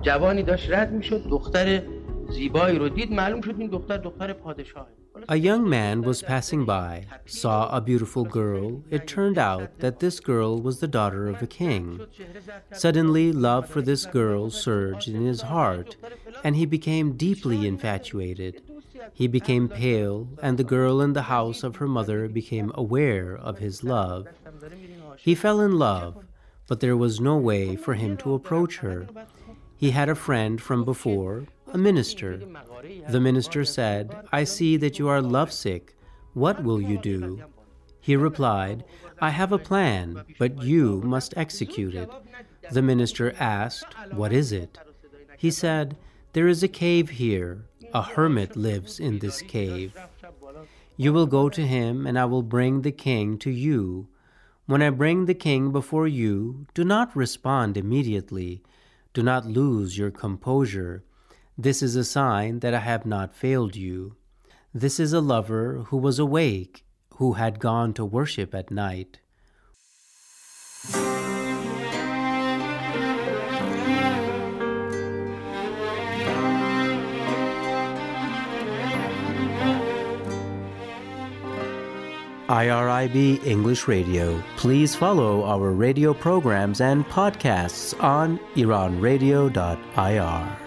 جوانی داشت رد میشد، دختر زیبایی رو دید، معلوم شد این دختر پادشاهه. A young man was passing by, saw a beautiful girl. It turned out that this girl was the daughter of a king. Suddenly, love for this girl surged in his heart, and he became deeply infatuated. He became pale, and the girl in the house of her mother became aware of his love. He fell in love, but there was no way for him to approach her. He had a friend from before, a minister. The minister said, "I see that you are lovesick. What will you do?" He replied, "I have a plan, but you must execute it." The minister asked, "What is it?" He said, "There is a cave here. A hermit lives in this cave. You will go to him, and I will bring the king to you. When I bring the king before you, do not respond immediately. Do not lose your composure. This is a sign that I have not failed you. This is a lover who was awake, who had gone to worship at night." IRIB English Radio. Please follow our radio programs and podcasts on iranradio.ir.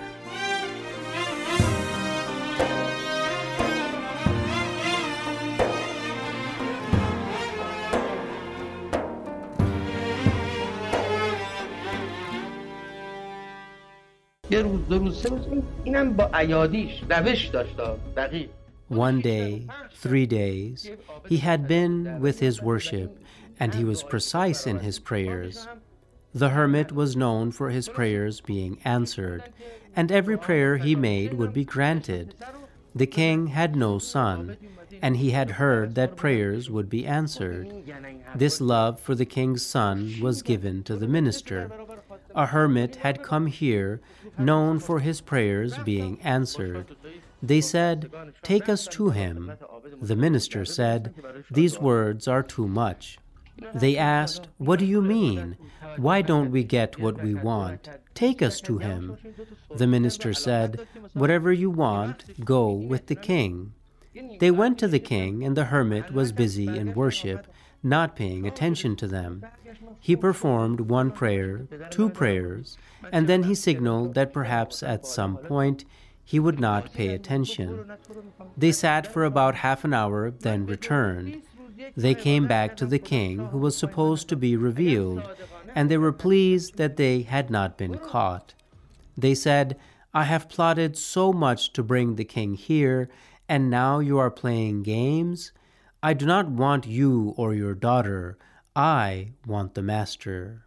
یه روز دو روز سه روز اینم با ایادیش روش داشت دقیق. One day, 3 days, he had been with his worship, and he was precise in his prayers. The hermit was known for his prayers being answered, and every prayer he made would be granted. The king had no son, and he had heard that prayers would be answered. This love for the king's son was given to the minister. A hermit had come here, known for his prayers being answered. They said, "Take us to him." The minister said, "These words are too much." They asked, "What do you mean? Why don't we get what we want? Take us to him." The minister said, "Whatever you want, go with the king." They went to the king, and the hermit was busy in worship, not paying attention to them. He performed 1 prayer, 2 prayers, and then he signaled that perhaps at some point he would not pay attention. They sat for about half an hour, then returned. They came back to the king, who was supposed to be revealed, and they were pleased that they had not been caught. They said, "I have plotted so much to bring the king here, and now you are playing games? I do not want you or your daughter. I want the master."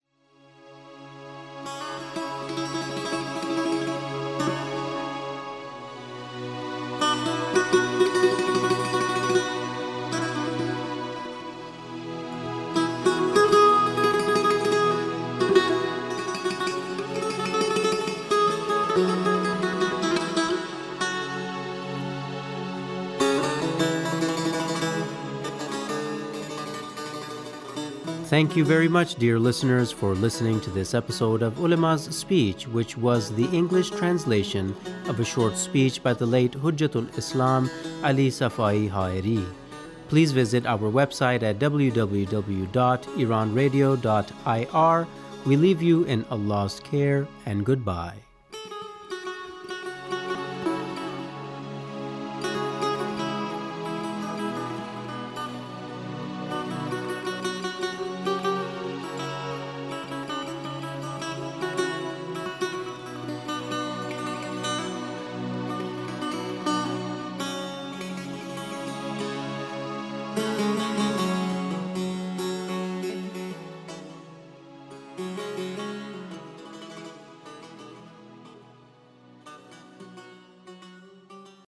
Thank you very much, dear listeners, for listening to this episode of Ulema's Speech, which was the English translation of a short speech by the late Hujjatul Islam Ali Safai Haeri. Please visit our website at www.iranradio.ir. We leave you in Allah's care, and goodbye.